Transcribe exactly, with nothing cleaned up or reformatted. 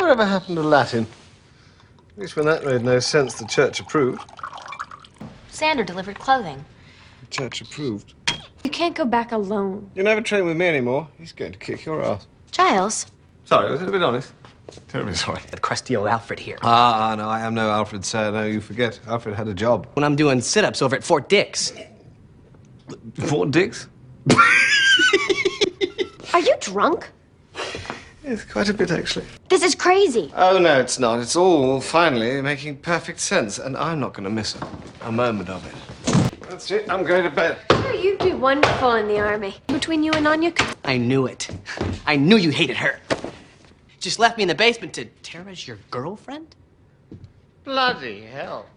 whatever happened to Latin? At least when that made no sense, the church approved. Sander delivered clothing. The church approved. You can't go back alone. You never train with me anymore. He's going to kick your ass. Giles. Sorry, was it a bit honest? Terribly sorry. The crusty old Alfred here. Ah, no, I am no Alfred, sir. No, you forget. Alfred had a job. When I'm doing sit-ups over at Fort Dix. Fort Dix? Are you drunk? Yes, quite a bit, actually. This is crazy. Oh, no, it's not. It's all finally making perfect sense, and I'm not going to miss a, a moment of it. That's it. I'm going to bed. Oh, you'd be wonderful in the army. Between you and Anya. I knew it. I knew you hated her. Just left me in the basement to Tara's your girlfriend? Bloody hell.